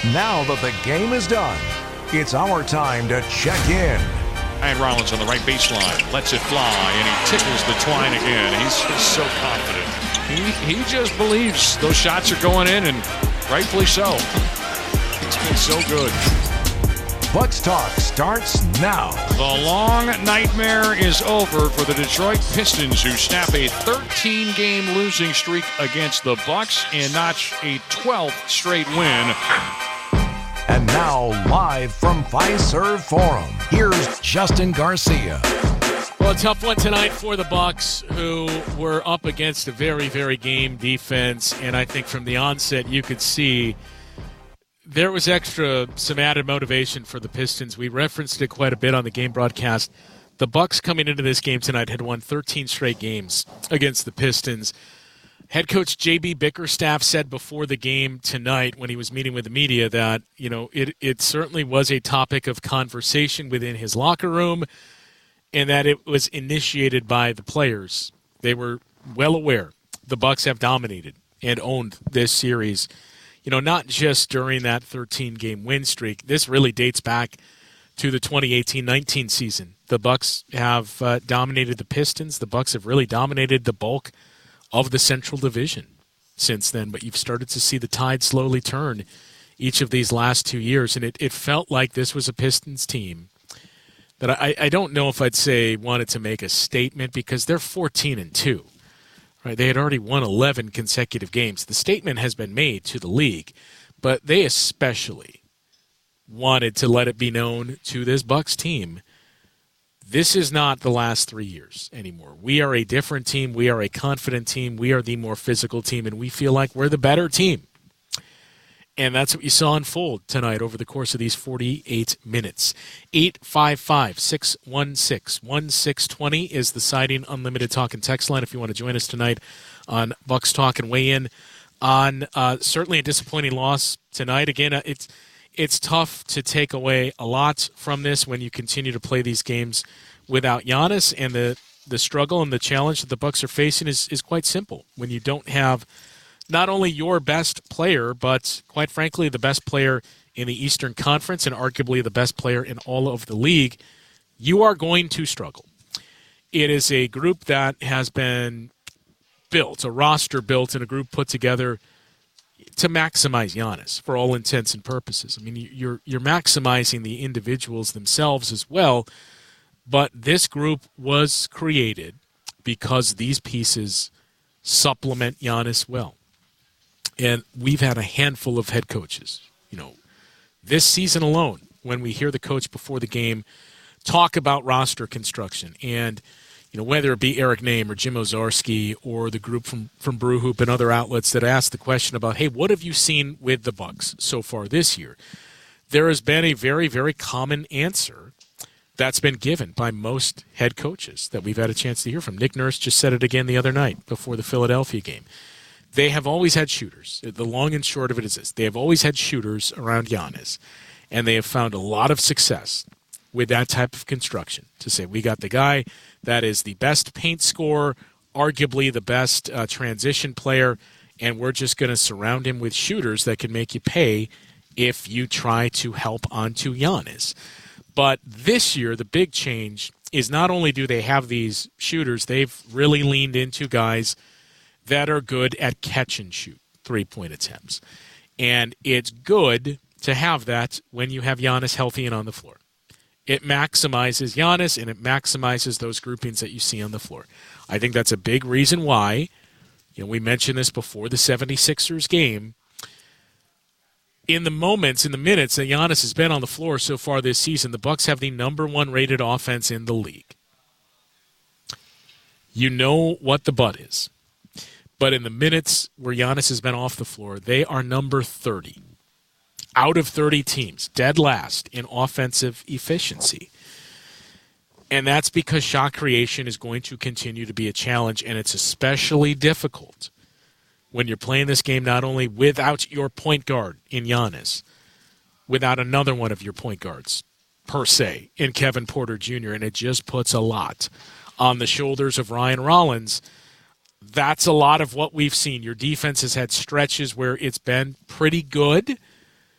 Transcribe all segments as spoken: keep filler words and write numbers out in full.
Now that the game is done, it's our time to check in. Ryan Rollins on the right baseline, lets it fly, and he tickles the twine again. He's just so confident. He, he just believes those shots are going in, and rightfully so. It's been so good. Bucks Talk starts now. The long nightmare is over for the Detroit Pistons, who snap a thirteen-game losing streak against the Bucks and notch a twelfth straight win. And now, live from Fiserv Forum, here's Justin Garcia. Well, a tough one tonight for the Bucks, who were up against a very, very game defense, and I think from the onset you could see there was extra, some added motivation for the Pistons. We referenced it quite a bit on the game broadcast. The Bucks coming into this game tonight had won thirteen straight games against the Pistons. Head coach J B Bickerstaff said before the game tonight when he was meeting with the media that, you know, it, it certainly was a topic of conversation within his locker room and that it was initiated by the players. They were well aware the Bucks have dominated and owned this series. You know, not just during that thirteen-game win streak. This really dates back to the twenty eighteen nineteen season. The Bucks have uh, dominated the Pistons. The Bucks have really dominated the bulk of the Central Division since then. But you've started to see the tide slowly turn each of these last two years. And it, it felt like this was a Pistons team that I, I don't know if I'd say wanted to make a statement because they're fourteen and two. Right, they had already won eleven consecutive games. The statement has been made to the league, but they especially wanted to let it be known to this Bucks team, this is not the last three years anymore. We are a different team. We are a confident team. We are the more physical team, and we feel like we're the better team. And that's what you saw unfold tonight over the course of these forty-eight minutes. eight five five, six one six, one six two zero is the Siding Unlimited Talk and Text line if you want to join us tonight on Bucks Talk and weigh in on uh, certainly a disappointing loss tonight. Again, uh, it's it's tough to take away a lot from this when you continue to play these games without Giannis, and the, the struggle and the challenge that the Bucks are facing is, is quite simple. When you don't have not only your best player, but quite frankly, the best player in the Eastern Conference and arguably the best player in all of the league, you are going to struggle. It is a group that has been built, a roster built, and a group put together to maximize Giannis for all intents and purposes. I mean, you're you're maximizing the individuals themselves as well, but this group was created because these pieces supplement Giannis well. And we've had a handful of head coaches, you know, this season alone, when we hear the coach before the game talk about roster construction and, you know, whether it be Eric Name or Jim Ozarski or the group from, from Brew Hoop and other outlets that ask the question about, hey, what have you seen with the Bucks so far this year? There has been a very, very common answer that's been given by most head coaches that we've had a chance to hear from. Nick Nurse just said it again the other night before the Philadelphia game. They have always had shooters. The long and short of it is this. They have always had shooters around Giannis, and they have found a lot of success with that type of construction to say, we got the guy that is the best paint scorer, arguably the best uh, transition player, and we're just going to surround him with shooters that can make you pay if you try to help onto Giannis. But this year, the big change is not only do they have these shooters, they've really leaned into guys that are good at catch-and-shoot three-point attempts. And it's good to have that when you have Giannis healthy and on the floor. It maximizes Giannis, and it maximizes those groupings that you see on the floor. I think that's a big reason why, you know, we mentioned this before the seventy-sixers game, in the moments, in the minutes that Giannis has been on the floor so far this season, the Bucks have the number one rated offense in the league. You know what the but is. But in the minutes where Giannis has been off the floor, they are number thirty. Out of thirty teams, dead last in offensive efficiency. And that's because shot creation is going to continue to be a challenge, and it's especially difficult when you're playing this game not only without your point guard in Giannis, without another one of your point guards, per se, in Kevin Porter Junior, and it just puts a lot on the shoulders of Ryan Rollins. That's a lot of what we've seen. Your defense has had stretches where it's been pretty good,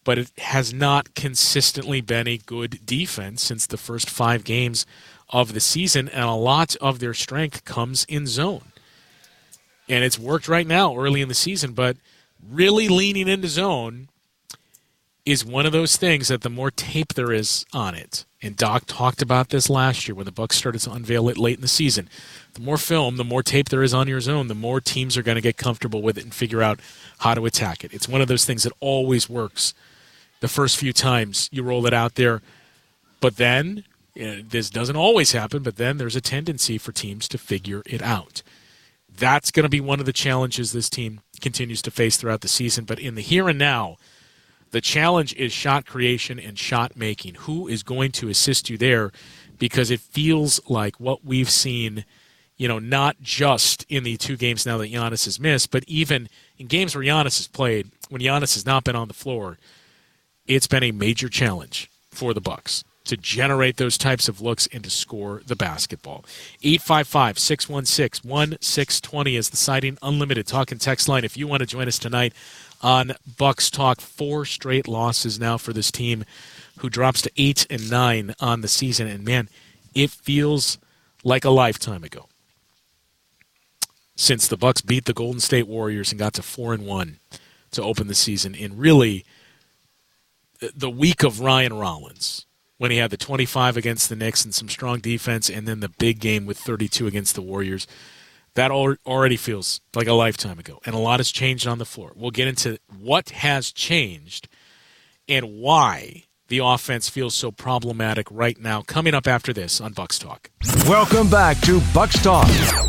but it has not consistently been a good defense since the first five games of the season, and a lot of their strength comes in zone. And it's worked right now early in the season, but really leaning into zone is one of those things that the more tape there is on it, and Doc talked about this last year when the Bucs started to unveil it late in the season, the more film, the more tape there is on your zone, the more teams are going to get comfortable with it and figure out how to attack it. It's one of those things that always works the first few times you roll it out there, but then, you know, this doesn't always happen, but then there's a tendency for teams to figure it out. That's going to be one of the challenges this team continues to face throughout the season, but in the here and now, the challenge is shot creation and shot making. Who is going to assist you there? Because it feels like what we've seen, you know, not just in the two games now that Giannis has missed, but even in games where Giannis has played, when Giannis has not been on the floor, it's been a major challenge for the Bucs to generate those types of looks and to score the basketball. eight five five, six one six, one six two zero is the Siding Unlimited talk and text line. If you want to join us tonight on Bucs Talk, four straight losses now for this team who drops to eight and nine on the season. And, man, it feels like a lifetime ago since the Bucs beat the Golden State Warriors and got to four and one to open the season in really the week of Ryan Rollins, when he had the twenty-five against the Knicks and some strong defense, and then the big game with thirty-two against the Warriors. That already feels like a lifetime ago, and a lot has changed on the floor. We'll get into what has changed and why the offense feels so problematic right now, coming up after this on Bucs Talk. Welcome back to Bucs Talk.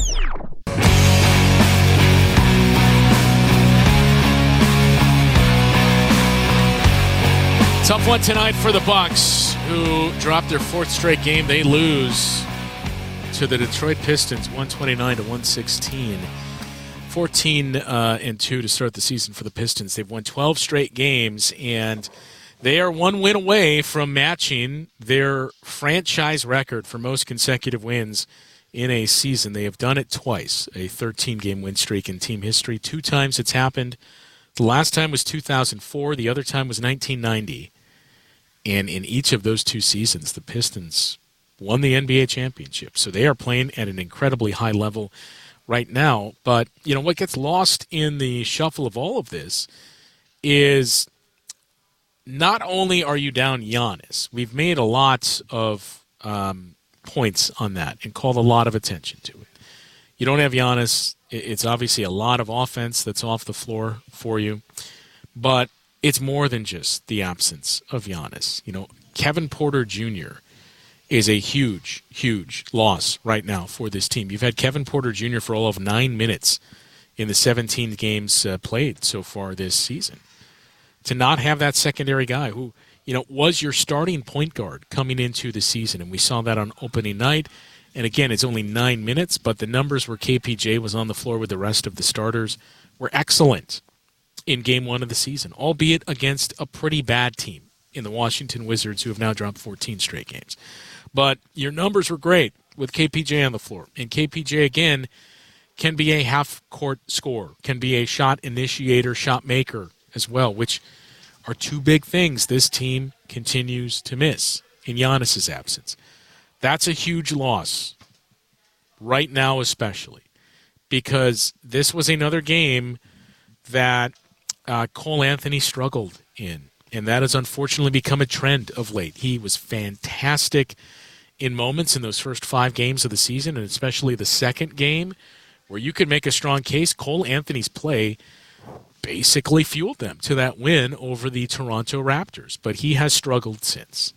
Tough one tonight for the Bucs, who dropped their fourth straight game. They lose to the Detroit Pistons, one twenty-nine to one sixteen. fourteen uh, and two to start the season for the Pistons. They've won twelve straight games, and they are one win away from matching their franchise record for most consecutive wins in a season. They have done it twice, a thirteen-game win streak in team history. Two times it's happened. The last time was two thousand four. The other time was nineteen ninety. And in each of those two seasons, the Pistons won the N B A championship. So they are playing at an incredibly high level right now. But, you know, what gets lost in the shuffle of all of this is not only are you down Giannis, we've made a lot of um, points on that and called a lot of attention to it. You don't have Giannis. It's obviously a lot of offense that's off the floor for you. But it's more than just the absence of Giannis. You know, Kevin Porter Junior is a huge, huge loss right now for this team. You've had Kevin Porter Junior for all of nine minutes in the seventeen games uh, played so far this season. To not have that secondary guy who, you know, was your starting point guard coming into the season, and we saw that on opening night. And again, it's only nine minutes, but the numbers where K P J was on the floor with the rest of the starters were excellent in game one of the season, albeit against a pretty bad team in the Washington Wizards, who have now dropped fourteen straight games. But your numbers were great with K P J on the floor. And K P J, again, can be a half-court scorer, can be a shot initiator, shot maker as well, which are two big things this team continues to miss in Giannis's absence. That's a huge loss right now, especially, because this was another game that uh, Cole Anthony struggled in, and that has unfortunately become a trend of late. He was fantastic in moments in those first five games of the season, and especially the second game, where you could make a strong case. Cole Anthony's play basically fueled them to that win over the Toronto Raptors, but he has struggled since.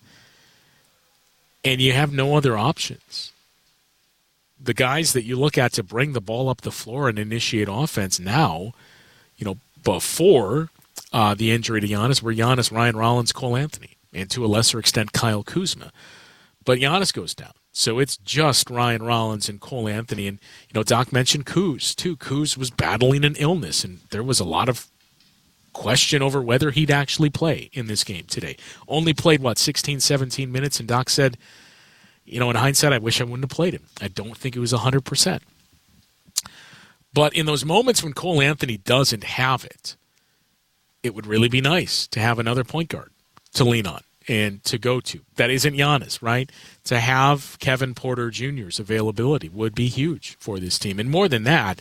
And you have no other options. The guys that you look at to bring the ball up the floor and initiate offense now, you know, before uh, the injury to Giannis, were Giannis, Ryan Rollins, Cole Anthony, and to a lesser extent Kyle Kuzma. But Giannis goes down. So it's just Ryan Rollins and Cole Anthony. And, you know, Doc mentioned Kuz, too. Kuz was battling an illness, and there was a lot of question over whether he'd actually play in this game today. Only played, what, sixteen, seventeen minutes, and Doc said, you know, in hindsight, I wish I wouldn't have played him. I don't think it was one hundred percent. But in those moments when Cole Anthony doesn't have it, it would really be nice to have another point guard to lean on and to go to. That isn't Giannis, right? To have Kevin Porter Junior's availability would be huge for this team. And more than that,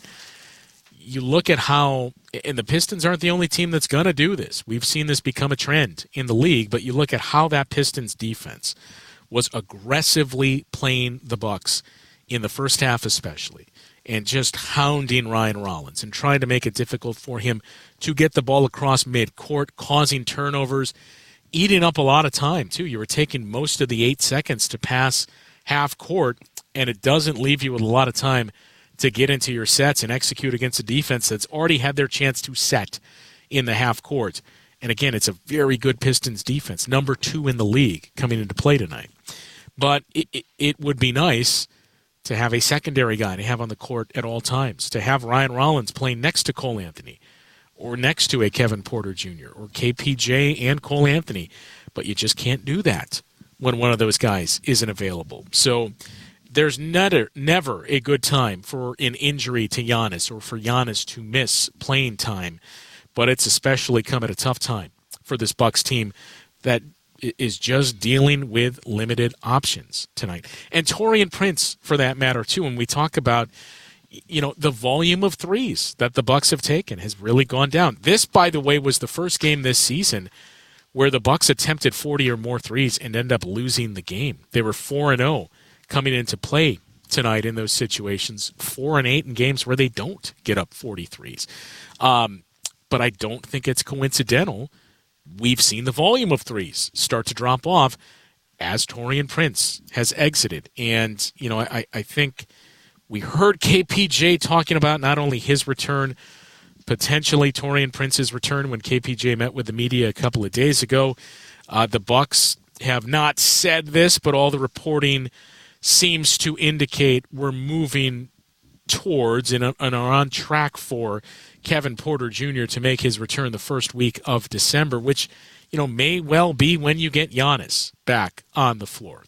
you look at how, and the Pistons aren't the only team that's going to do this. We've seen this become a trend in the league, but you look at how that Pistons defense was aggressively playing the Bucks in the first half especially, and just hounding Ryan Rollins and trying to make it difficult for him to get the ball across midcourt, causing turnovers, eating up a lot of time, too. You were taking most of the eight seconds to pass half court, and it doesn't leave you with a lot of time to get into your sets and execute against a defense that's already had their chance to set in the half court. And again, it's a very good Pistons defense, number two in the league coming into play tonight. But it, it, it would be nice to have a secondary guy to have on the court at all times, to have Ryan Rollins playing next to Cole Anthony or next to a Kevin Porter Junior or K P J and Cole Anthony. But you just can't do that when one of those guys isn't available. So there's never, never a good time for an injury to Giannis or for Giannis to miss playing time. But it's especially come at a tough time for this Bucks team that is just dealing with limited options tonight. And Taurean Prince, for that matter, too. When we talk about, you know, the volume of threes that the Bucks have taken has really gone down. This, by the way, was the first game this season where the Bucks attempted forty or more threes and ended up losing the game. They were four and oh coming into play tonight in those situations, four and eight in games where they don't get up forty-threes. Um, but I don't think it's coincidental. We've seen the volume of threes start to drop off as Taurean Prince has exited. And, you know, I, I think we heard K P J talking about not only his return, potentially Taurean Prince's return when K P J met with the media a couple of days ago. Uh, the Bucks have not said this, but all the reporting seems to indicate we're moving towards and, and are on track for Kevin Porter Junior to make his return the first week of December, which, you know, may well be when you get Giannis back on the floor.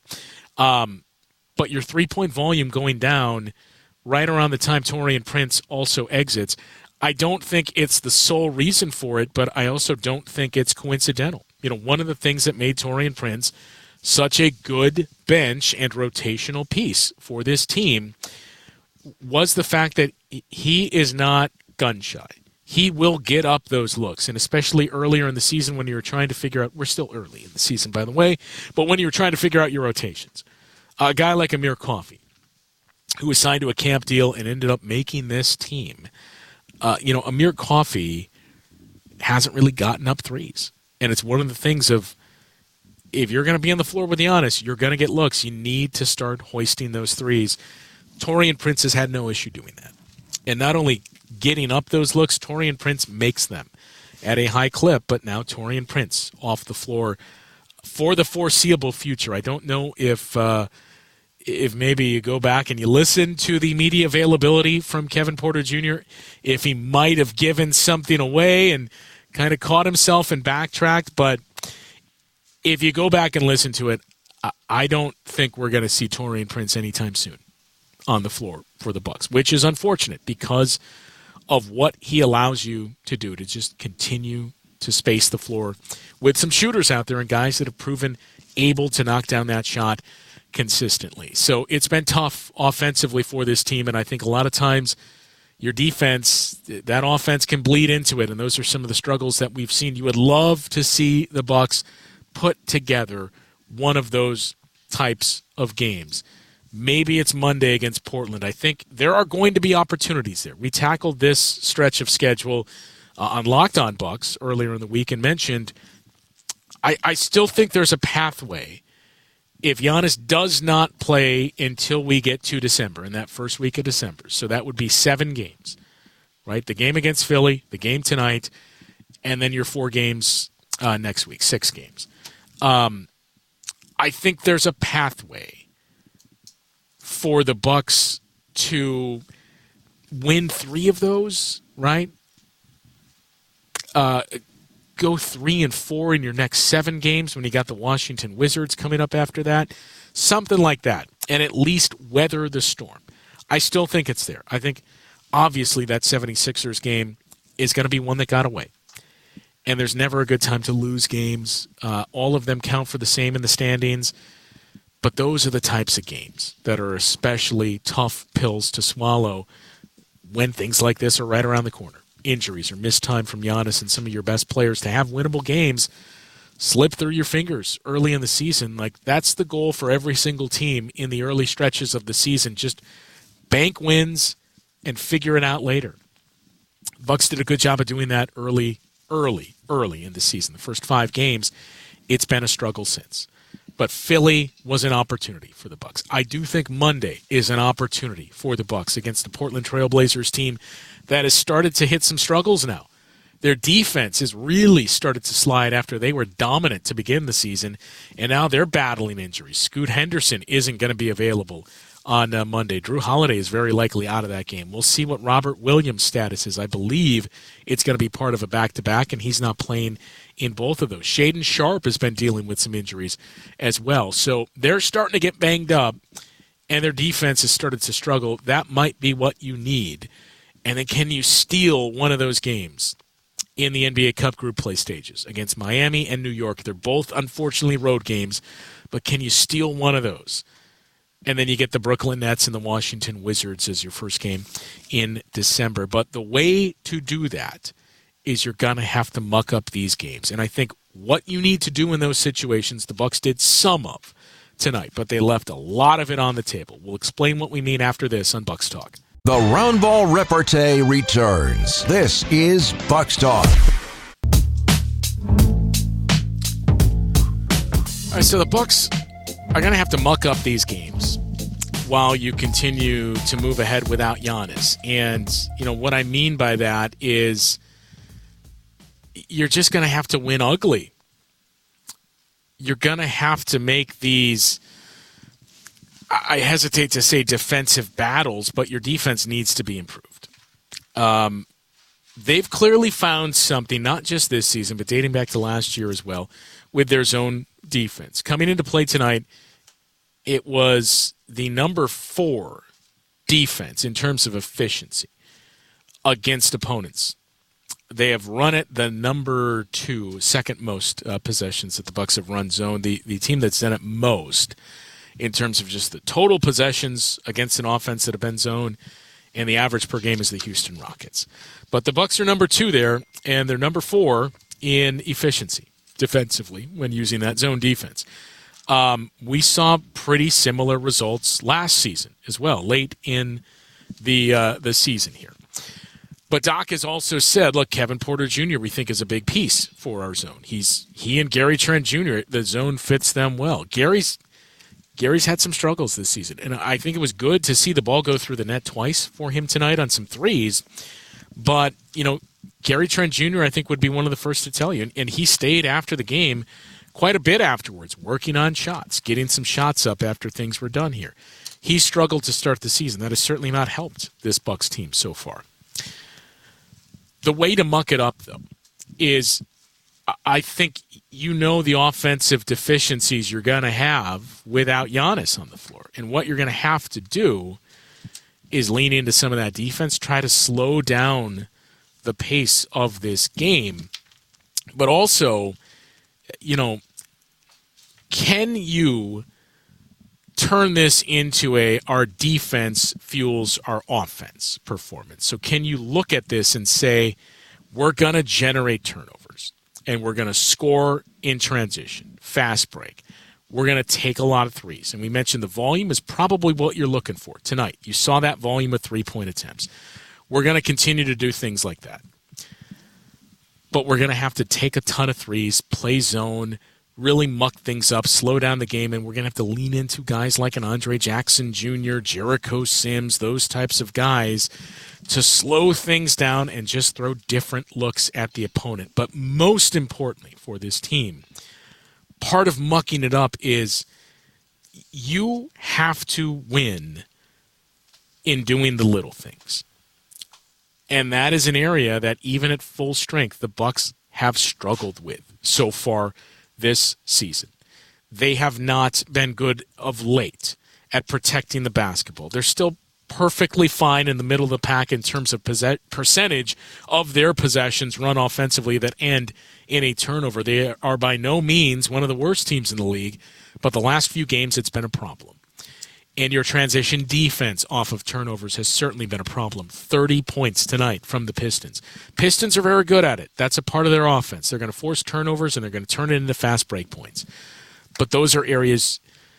Um, but your three-point volume going down right around the time Taurean Prince also exits, I don't think it's the sole reason for it, but I also don't think it's coincidental. You know, one of the things that made Taurean Prince such a good bench and rotational piece for this team was the fact that he is not gun shy. He will get up those looks, and especially earlier in the season when you were trying to figure out, we're still early in the season, by the way, but when you were trying to figure out your rotations, a guy like Amir Coffey, who was signed to a camp deal and ended up making this team, uh, you know, Amir Coffey hasn't really gotten up threes, and it's one of the things of, if you're going to be on the floor with Giannis, you're going to get looks. You need to start hoisting those threes. Taurean Prince has had no issue doing that. And not only getting up those looks, Taurean Prince makes them at a high clip, but now Taurean Prince off the floor for the foreseeable future. I don't know if uh, if maybe you go back and you listen to the media availability from Kevin Porter Junior, if he might have given something away and kind of caught himself and backtracked, but if you go back and listen to it, I don't think we're going to see Taurean Prince anytime soon on the floor for the Bucks, which is unfortunate because of what he allows you to do, to just continue to space the floor with some shooters out there and guys that have proven able to knock down that shot consistently. So it's been tough offensively for this team, and I think a lot of times your defense, that offense can bleed into it, and those are some of the struggles that we've seen. You would love to see the Bucks put together one of those types of games. Maybe it's Monday against Portland. I think there are going to be opportunities there. We tackled this stretch of schedule uh, on Locked On Bucks earlier in the week and mentioned I, I still think there's a pathway if Giannis does not play until we get to December, in that first week of December. So that would be seven games, right? The game against Philly, the game tonight, and then your four games uh, next week, six games. Um, I think there's a pathway for the Bucks to win three of those, right? Uh, go three and four in your next seven games when you got the Washington Wizards coming up after that. Something like that, and at least weather the storm. I still think it's there. I think, obviously, that seventy-sixers game is going to be one that got away. and there's never a good time to lose games. Uh, all of them count for the same in the standings, but those are the types of games that are especially tough pills to swallow when things like this are right around the corner. Injuries or missed time from Giannis and some of your best players to have winnable games slip through your fingers early in the season. Like, that's the goal for every single team in the early stretches of the season. Just bank wins and figure it out later. Bucks did a good job of doing that early, early, early in the season. The first five games, it's been a struggle since. But Philly was an opportunity for the Bucks. I do think Monday is an opportunity for the Bucks against the Portland Trail Blazers team that has started to hit some struggles now. Their defense has really started to slide after they were dominant to begin the season, and now they're battling injuries. Scoot Henderson isn't going to be available on uh, Monday. Drew Holiday is very likely out of that game. We'll see what Robert Williams' status is. I believe it's going to be part of a back-to-back, and he's not playing in both of those. Shaedon Sharpe has been dealing with some injuries as well. So they're starting to get banged up, and their defense has started to struggle. That might be what you need. And then can you steal one of those games in the N B A Cup group play stages against Miami and New York? They're both, unfortunately, road games, but can you steal one of those? And then you get the Brooklyn Nets and the Washington Wizards as your first game in December. But the way to do that is you're going to have to muck up these games. And I think what you need to do in those situations, the Bucks did some of tonight, but they left a lot of it on the table. We'll explain what we mean after this on Bucks Talk. The Roundball Repartee returns. This is Bucks Talk. All right, so the Bucks are going to have to muck up these games while you continue to move ahead without Giannis. And, you know, what I mean by that is you're just going to have to win ugly. You're going to have to make these, I hesitate to say defensive battles, but your defense needs to be improved. Um, they've clearly found something, not just this season, but dating back to last year as well, with their zone defense. Coming into play tonight, it was the number four defense in terms of efficiency against opponents. They have run it the number two, second most uh, possessions that the Bucks have run zone. The the team that's done it most in terms of just the total possessions against an offense that have been zone, and the average per game is the Houston Rockets. But the Bucks are number two there, and they're number four in efficiency defensively when using that zone defense. Um, we saw pretty similar results last season as well, late in the uh, the season here. But Doc has also said, look, Kevin Porter Junior we think is a big piece for our zone. He's he and Gary Trent Junior, the zone fits them well. Gary's Gary's had some struggles this season, and I think it was good to see the ball go through the net twice for him tonight on some threes. But, you know, Gary Trent Junior I think would be one of the first to tell you, and, and he stayed after the game quite a bit afterwards, working on shots, getting some shots up after things were done here. He struggled to start the season. That has certainly not helped this Bucks team so far. The way to muck it up, though, is I think you know the offensive deficiencies you're going to have without Giannis on the floor. And what you're going to have to do is lean into some of that defense, try to slow down the pace of this game, but also, you know, can you turn this into a our defense fuels our offense performance? So can you look at this and say, we're going to generate turnovers and we're going to score in transition, fast break. We're going to take a lot of threes. And we mentioned the volume is probably what you're looking for tonight. You saw that volume of three-point attempts. We're going to continue to do things like that. But we're going to have to take a ton of threes, play zone, really muck things up, slow down the game, and we're going to have to lean into guys like an Andre Jackson Junior, Jericho Sims, those types of guys to slow things down and just throw different looks at the opponent. But most importantly for this team, part of mucking it up is you have to win in doing the little things. And that is an area that even at full strength, the Bucks have struggled with so far this season. They have not been good of late at protecting the basketball. They're still perfectly fine in the middle of the pack in terms of percentage of their possessions run offensively that end in a turnover. They are by no means one of the worst teams in the league, but the last few games it's been a problem. And your transition defense off of turnovers has certainly been a problem. thirty points tonight from the Pistons. Pistons are very good at it. That's a part of their offense. They're going to force turnovers, and they're going to turn it into fast break points. But those are areas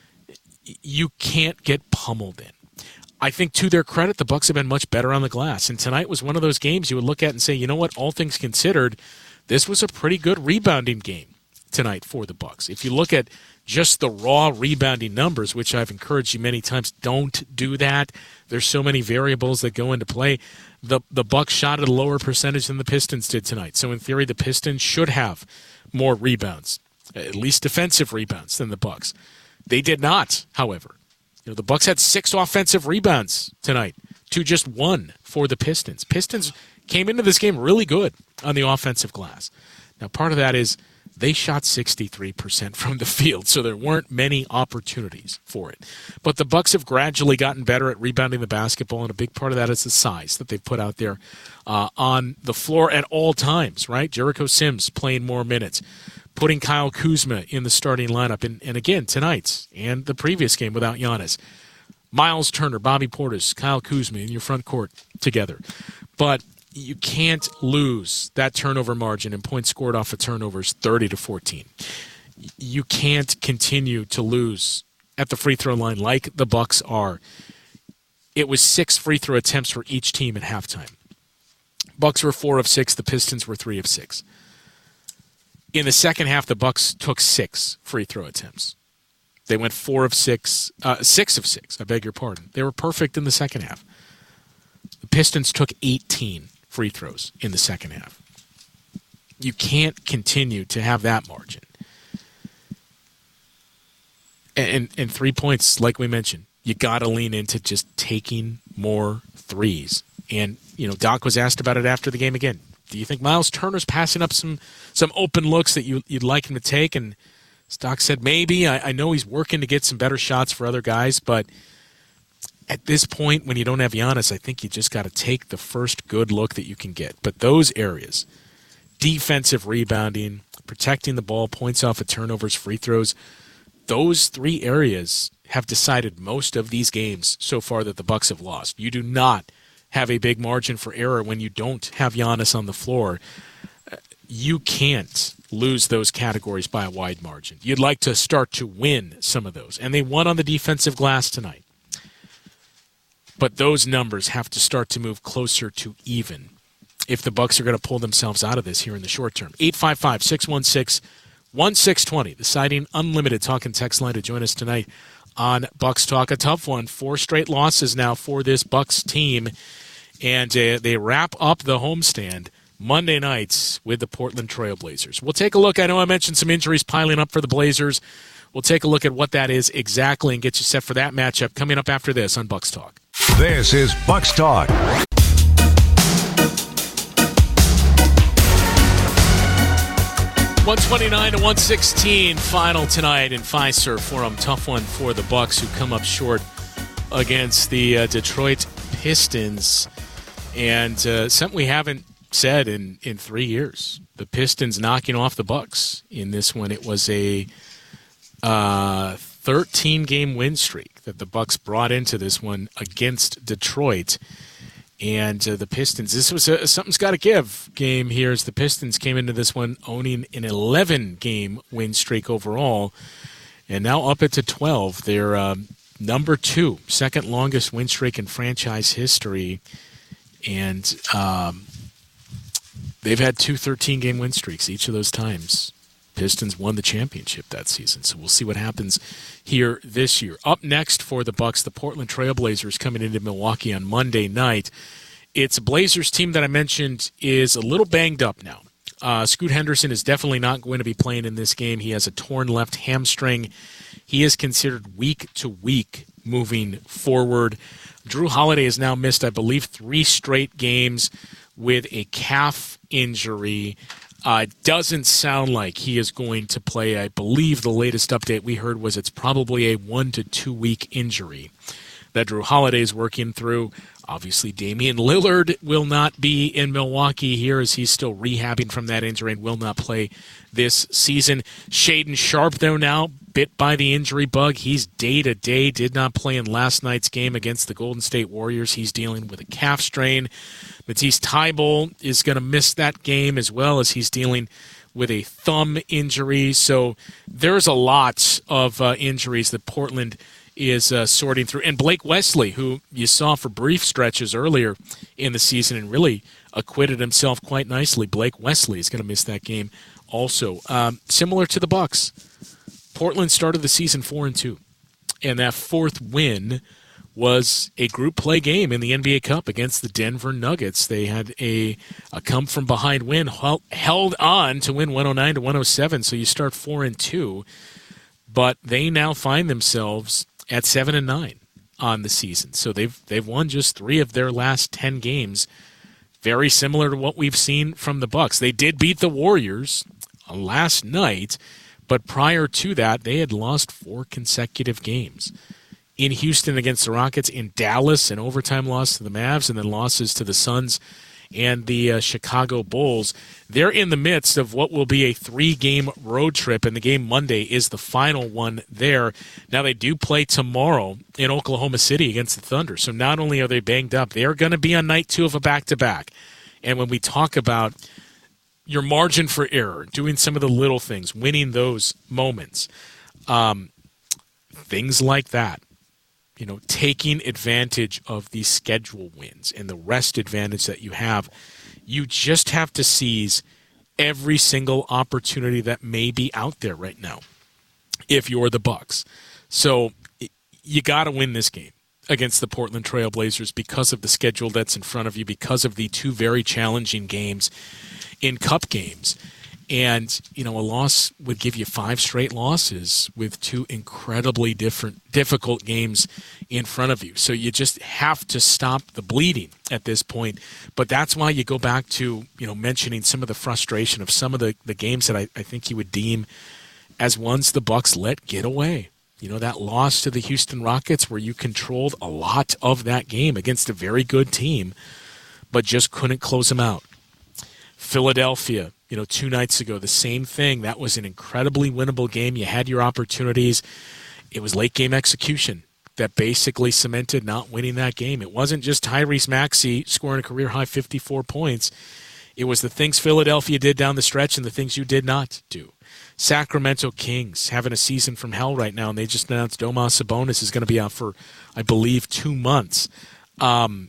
you can't get pummeled in. I think to their credit, the Bucks have been much better on the glass. And tonight was one of those games you would look at and say, you know what, all things considered, this was a pretty good rebounding game tonight for the Bucks. If you look at just the raw rebounding numbers, which I've encouraged you many times, don't do that. There's so many variables that go into play. The the Bucks shot at a lower percentage than the Pistons did tonight. So in theory, the Pistons should have more rebounds, at least defensive rebounds, than the Bucks. They did not, however. You know, the Bucks had six offensive rebounds tonight to just one for the Pistons. Pistons came into this game really good on the offensive glass. Now, part of that is they shot sixty-three percent from the field, so there weren't many opportunities for it. But the Bucks have gradually gotten better at rebounding the basketball, and a big part of that is the size that they've put out there uh, on the floor at all times, right? Jericho Sims playing more minutes, putting Kyle Kuzma in the starting lineup, and, and again, tonight's and the previous game without Giannis. Miles Turner, Bobby Portis, Kyle Kuzma in your front court together. But you can't lose that turnover margin and points scored off of turnovers thirty to fourteen. You can't continue to lose at the free throw line like the Bucks are. It was six free throw attempts for each team at halftime. Bucks were four of six. The Pistons were three of six. In the second half, the Bucks took six free throw attempts. They went four of six, uh, six of six. I beg your pardon. They were perfect in the second half. The Pistons took eighteen free throws in the second half. You can't continue to have that margin. And, and three points, like we mentioned, you got to lean into just taking more threes. And, you know, Doc was asked about it after the game again. Do you think Miles Turner's passing up some some open looks that you, you'd like him to take? And Doc said maybe. I, I know he's working to get some better shots for other guys, but at this point, when you don't have Giannis, I think you just got to take the first good look that you can get. But those areas, defensive rebounding, protecting the ball, points off of turnovers, free throws, those three areas have decided most of these games so far that the Bucks have lost. You do not have a big margin for error when you don't have Giannis on the floor. You can't lose those categories by a wide margin. You'd like to start to win some of those. And they won on the defensive glass tonight. But those numbers have to start to move closer to even if the Bucks are going to pull themselves out of this here in the short term. eight five five, six one six, one six two zero, the Siding Unlimited talk and text line to join us tonight on Bucks Talk. A tough one. Four straight losses now for this Bucks team. And uh, they wrap up the homestand Monday nights with the Portland Trail Blazers. We'll take a look. I know I mentioned some injuries piling up for the Blazers. We'll take a look at what that is exactly and get you set for that matchup coming up after this on Bucks Talk. This is Bucks Talk. one twenty-nine to one sixteen final tonight in Fiserv Forum. Tough one for the Bucks, who come up short against the uh, Detroit Pistons. And uh, something we haven't said in, in three years. The Pistons knocking off the Bucks in this one. It was a uh, thirteen-game win streak that the Bucks brought into this one against Detroit. And uh, the Pistons, this was a something's got to give game here as the Pistons came into this one owning an eleven-game win streak overall. And now up it to twelve. They're uh, number two, second longest win streak in franchise history. And um, they've had two thirteen-game win streaks each of those times. Pistons won the championship that season, so we'll see what happens here this year. Up next for the Bucks, the Portland Trail Blazers coming into Milwaukee on Monday night. It's a Blazers team that I mentioned is a little banged up now. Uh, Scoot Henderson is definitely not going to be playing in this game. He has a torn left hamstring. He is considered week to week moving forward. Drew Holiday has now missed, I believe, three straight games with a calf injury. Uh, doesn't sound like he is going to play. I believe the latest update we heard was it's probably a one to two week injury that Drew Holiday is working through. Obviously, Damian Lillard will not be in Milwaukee here as he's still rehabbing from that injury and will not play this season. Shaedon Sharpe, though, now bit by the injury bug. He's day-to-day, did not play in last night's game against the Golden State Warriors. He's dealing with a calf strain. Matisse Thybulle is going to miss that game as well as he's dealing with a thumb injury. So there's a lot of uh, injuries that Portland is uh, sorting through. And Blake Wesley, who you saw for brief stretches earlier in the season and really acquitted himself quite nicely. Blake Wesley is going to miss that game also. Um, similar to the Bucks, Portland started the season four and two, and that fourth win was a group play game in the N B A Cup against the Denver Nuggets. They had a, a come-from-behind win, held on to win one oh nine to one oh seven, so you start four and two, but they now find themselves at seven and nine on the season. So they've they've won just three of their last ten games, very similar to what we've seen from the Bucks. They did beat the Warriors last night, but prior to that, they had lost four consecutive games. In Houston against the Rockets, in Dallas, an overtime loss to the Mavs, and then losses to the Suns and the uh, Chicago Bulls. They're in the midst of what will be a three-game road trip, and the game Monday is the final one there. Now, they do play tomorrow in Oklahoma City against the Thunder, so not only are they banged up, they are going to be on night two of a back-to-back. And when we talk about your margin for error, doing some of the little things, winning those moments, um, things like that, you know, taking advantage of these schedule wins and the rest advantage that you have, you just have to seize every single opportunity that may be out there right now if you're the Bucks. So you got to win this game against the Portland Trail Blazers because of the schedule that's in front of you, because of the two very challenging games in Cup games. And, you know, a loss would give you five straight losses with two incredibly different, difficult games in front of you. So you just have to stop the bleeding at this point. But that's why you go back to, you know, mentioning some of the frustration of some of the, the games that I, I think you would deem as ones the Bucks let get away. You know, that loss to the Houston Rockets where you controlled a lot of that game against a very good team, but just couldn't close them out. Philadelphia, you know, two nights ago, the same thing. That was an incredibly winnable game. You had your opportunities. It was late game execution that basically cemented not winning that game. It wasn't just Tyrese Maxey scoring a career-high fifty-four points. It was the things Philadelphia did down the stretch and the things you did not do. Sacramento Kings having a season from hell right now, and they just announced Domas Sabonis is going to be out for, I believe, two months. Um,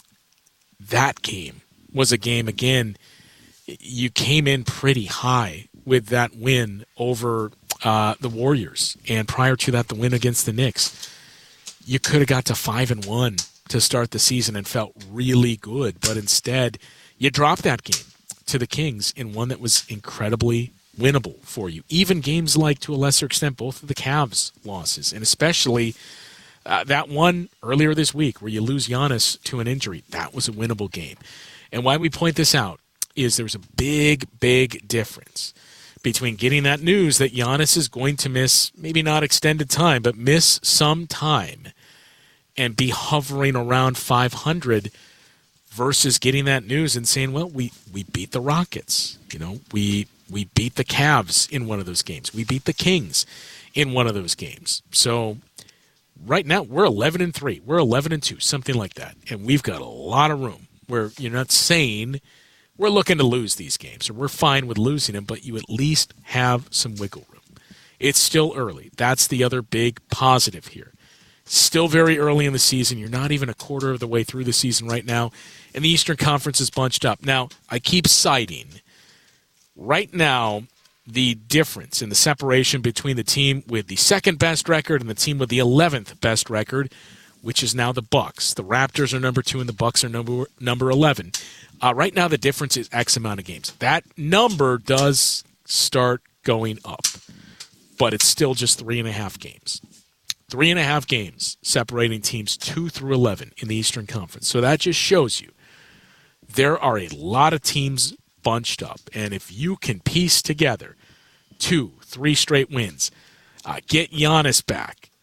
that game was a game, again, you came in pretty high with that win over uh, the Warriors, and prior to that, the win against the Knicks. You could have got to five and one to start the season and felt really good, but instead, you dropped that game to the Kings in one that was incredibly winnable for you. Even games like, to a lesser extent, both of the Cavs losses, and especially uh, that one earlier this week where you lose Giannis to an injury. That was a winnable game. And why we point this out is there's a big, big difference between getting that news that Giannis is going to miss, maybe not extended time, but miss some time and be hovering around five hundred versus getting that news and saying, well, we, we beat the Rockets. You know, we we beat the Cavs in one of those games. We beat the Kings in one of those games. So right now we're eleven and three. We're eleven and two, something like that. And we've got a lot of room where you're not saying we're looking to lose these games, or we're fine with losing them, but you at least have some wiggle room. It's still early. That's the other big positive here. Still very early in the season. You're not even a quarter of the way through the season right now, and the Eastern Conference is bunched up. Now, I keep citing, right now, the difference in the separation between the team with the second best record and the team with the eleventh best record, which is now the Bucks. The Raptors are number two and the Bucks are number number eleven. Uh, right now, the difference is X amount of games. That number does start going up, but it's still just three and a half games. Three and a half games separating teams two through eleven in the Eastern Conference. So that just shows you there are a lot of teams bunched up, and if you can piece together two, three straight wins, uh, get Giannis back,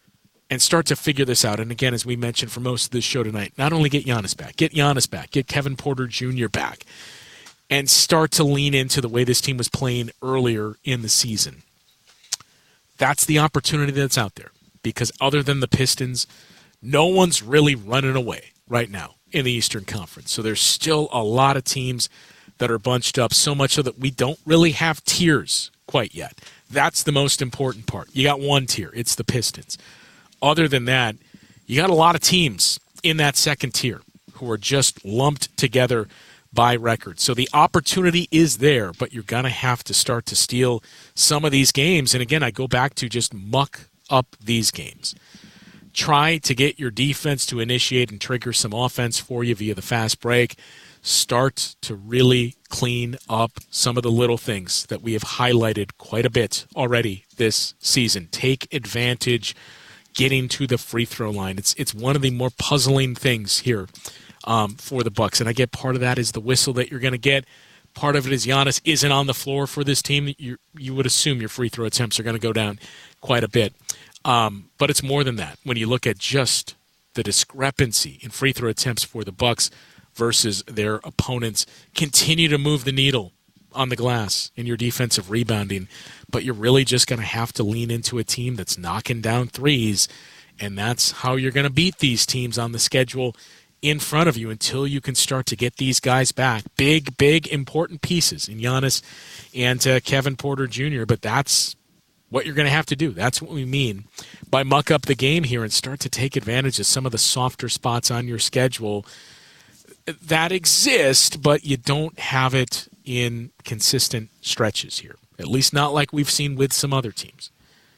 and start to figure this out. And again, as we mentioned for most of this show tonight, not only get Giannis back, get Giannis back, get Kevin Porter Junior back, and start to lean into the way this team was playing earlier in the season. That's the opportunity that's out there, because other than the Pistons, no one's really running away right now in the Eastern Conference. So there's still a lot of teams that are bunched up, so much so that we don't really have tiers quite yet. That's the most important part. You got one tier. It's the Pistons. Other than that, you got a lot of teams in that second tier who are just lumped together by record. So the opportunity is there, but you're going to have to start to steal some of these games. And again, I go back to just muck up these games. Try to get your defense to initiate and trigger some offense for you via the fast break. Start to really clean up some of the little things that we have highlighted quite a bit already this season. Take advantage getting to the free throw line. It's it's one of the more puzzling things here um, for the Bucks, and I get part of that is the whistle that you're going to get. Part of it is Giannis isn't on the floor for this team. You you would assume your free throw attempts are going to go down quite a bit, um, but it's more than that. When you look at just the discrepancy in free throw attempts for the Bucks versus their opponents, continue to move the needle on the glass in your defensive rebounding, but you're really just going to have to lean into a team that's knocking down threes, and that's how you're going to beat these teams on the schedule in front of you until you can start to get these guys back. Big, big, important pieces in Giannis and uh, Kevin Porter Junior, but that's what you're going to have to do. That's what we mean by muck up the game here and start to take advantage of some of the softer spots on your schedule that exist, but you don't have it in consistent stretches here, at least not like we've seen with some other teams.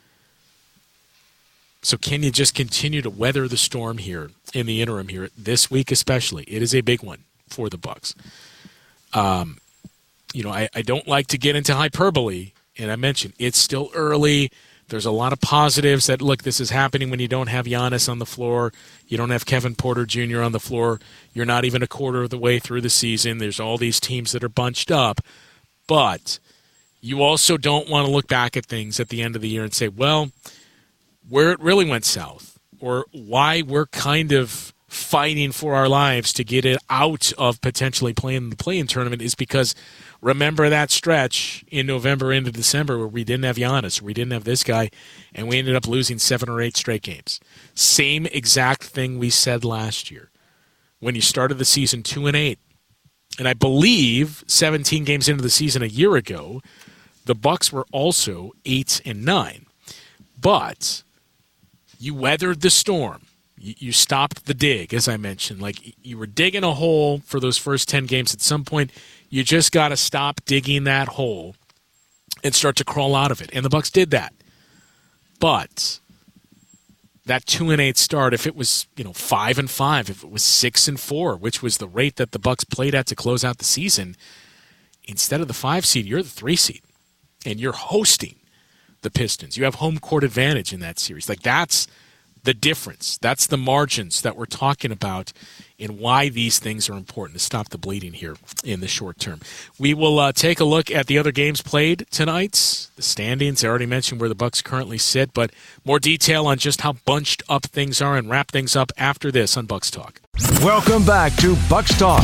So can you just continue to weather the storm here in the interim here, this week especially? It is a big one for the Bucks. Um, you know, I, I don't like to get into hyperbole, and I mentioned it's still early. There's a lot of positives that, look, this is happening when you don't have Giannis on the floor. You don't have Kevin Porter Junior on the floor. You're not even a quarter of the way through the season. There's all these teams that are bunched up. But you also don't want to look back at things at the end of the year and say, well, where it really went south, or why we're kind of fighting for our lives to get it out of potentially playing the play-in tournament is because remember that stretch in November into December where we didn't have Giannis, we didn't have this guy, and we ended up losing seven or eight straight games. Same exact thing we said last year when you started the season two and eight. And I believe seventeen games into the season a year ago, the Bucks were also eight and nine. But you weathered the storm. You stopped the dig, as I mentioned. Like, you were digging a hole for those first ten games. At some point, you just got to stop digging that hole and start to crawl out of it. And the Bucks did that. But that two and eight start, if it was, you know, five and five, if it was six and four, which was the rate that the Bucks played at to close out the season, instead of the five seed, you're the three seed, and you're hosting the Pistons. You have home court advantage in that series. Like, that's the difference. That's the margins that we're talking about and why these things are important to stop the bleeding here in the short term. We will uh, take a look at the other games played tonight. The standings, I already mentioned where the Bucks currently sit, but more detail on just how bunched up things are and wrap things up after this on Bucks Talk. Welcome back to Bucks Talk.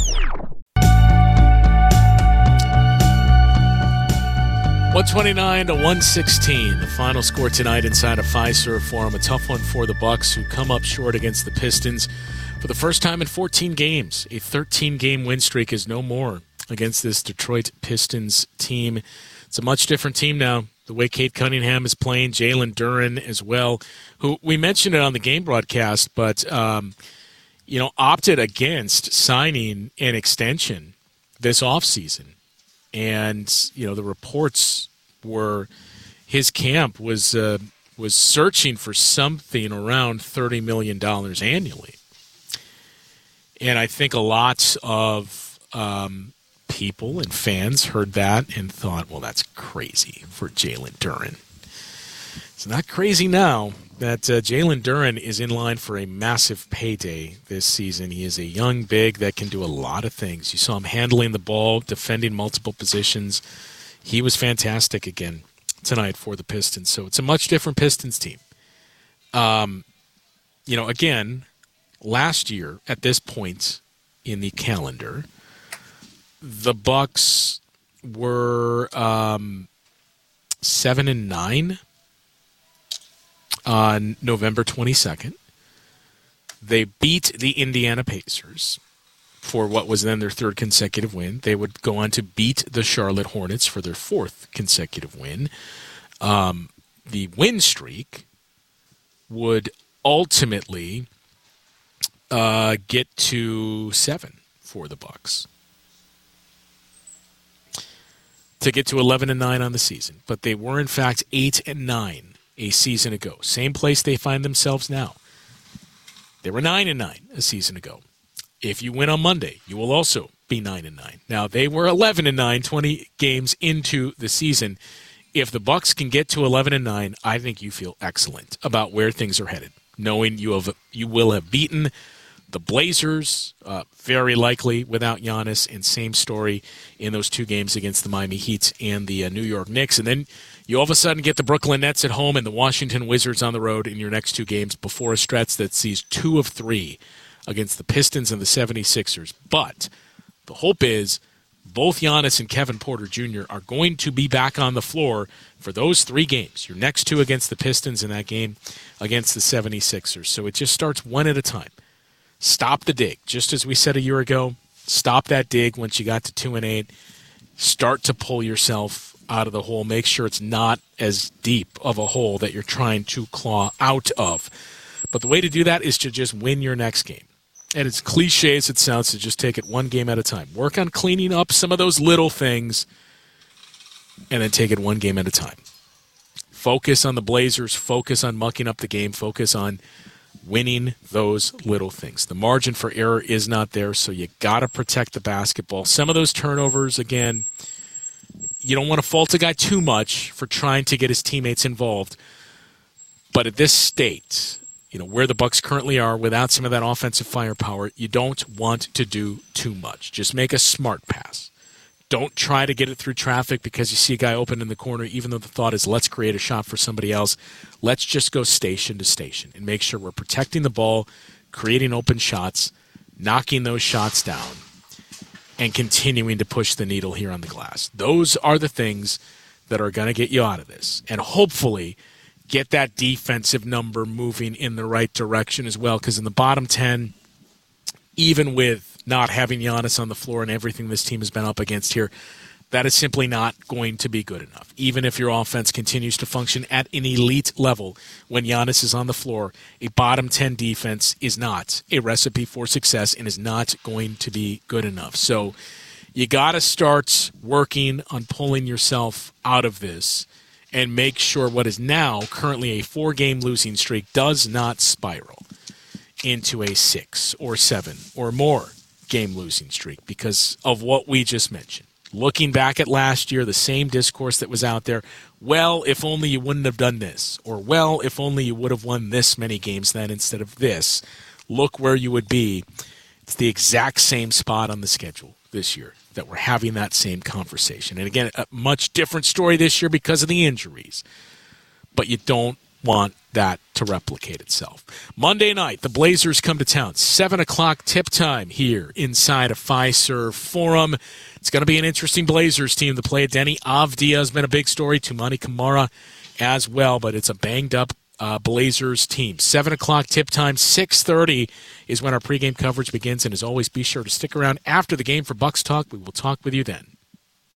one twenty-nine to one sixteen, the final score tonight inside of Fiserv Forum. A tough one for the Bucks, who come up short against the Pistons for the first time in fourteen games. A thirteen-game win streak is no more against this Detroit Pistons team. It's a much different team now. The way Cade Cunningham is playing, Jalen Duren as well, who we mentioned it on the game broadcast, but um, you know, opted against signing an extension this offseason. And, you know, the reports were his camp was uh, was searching for something around thirty million dollars annually. And I think a lot of um, people and fans heard that and thought, well, that's crazy for Jalen Duren. It's not crazy now that uh, Jalen Duren is in line for a massive payday this season. He is a young big that can do a lot of things. You saw him handling the ball, defending multiple positions. He was fantastic again tonight for the Pistons. So it's a much different Pistons team. Um, you know, again, last year at this point in the calendar, the Bucks were um, seven and nine on November twenty-second. They beat the Indiana Pacers for what was then their third consecutive win. They would go on to beat the Charlotte Hornets for their fourth consecutive win. Um, the win streak would ultimately uh, get to seven for the Bucks to get to eleven and nine on the season. But they were in fact eight and nine a season ago. Same place they find themselves now. They were nine and nine a season ago. If you win on Monday, you will also be nine and nine. Now they were eleven and nine, twenty games into the season. If the Bucks can get to eleven and nine, I think you feel excellent about where things are headed, knowing you have you will have beaten the Blazers, uh, very likely without Giannis, and same story in those two games against the Miami Heat and the uh, New York Knicks. And then you all of a sudden get the Brooklyn Nets at home and the Washington Wizards on the road in your next two games before a stretch that sees two of three against the Pistons and the seventy-sixers. But the hope is both Giannis and Kevin Porter Junior are going to be back on the floor for those three games, your next two against the Pistons and that game against the seventy-sixers. So it just starts one at a time. Stop the dig. Just as we said a year ago, stop that dig once you got to two and eight. Start to pull yourself out of the hole. Make sure it's not as deep of a hole that you're trying to claw out of. But the way to do that is to just win your next game. And as cliche as it sounds, to just take it one game at a time. Work on cleaning up some of those little things and then take it one game at a time. Focus on the Blazers. Focus on mucking up the game. Focus on winning those little things. The margin for error is not there, so you got to protect the basketball. Some of those turnovers, again, you don't want to fault a guy too much for trying to get his teammates involved. But at this state, you know, where the Bucks currently are, without some of that offensive firepower, you don't want to do too much. Just make a smart pass. Don't try to get it through traffic because you see a guy open in the corner, even though the thought is let's create a shot for somebody else. Let's just go station to station and make sure we're protecting the ball, creating open shots, knocking those shots down, and continuing to push the needle here on the glass. Those are the things that are going to get you out of this. And hopefully get that defensive number moving in the right direction as well, because in the bottom ten, even with not having Giannis on the floor and everything this team has been up against here, that is simply not going to be good enough. Even if your offense continues to function at an elite level, when Giannis is on the floor, a bottom ten defense is not a recipe for success and is not going to be good enough. So you got to start working on pulling yourself out of this and make sure what is now currently a four-game losing streak does not spiral into a six or seven or more game losing streak because of what we just mentioned. Looking back at last year, the same discourse that was out there, well, if only you wouldn't have done this, or well, if only you would have won this many games then instead of this, look where you would be. It's the exact same spot on the schedule this year that we're having that same conversation. And again, a much different story this year because of the injuries. But you don't want that to replicate itself. Monday night, the Blazers come to town. seven o'clock tip time here inside of Fiserv Forum. It's going to be an interesting Blazers team to play at Denny. Avdia has been a big story. Tumani Kamara as well, but it's a banged-up uh, Blazers team. seven o'clock tip time. six thirty is when our pregame coverage begins. And as always, be sure to stick around after the game for Bucks Talk. We will talk with you then.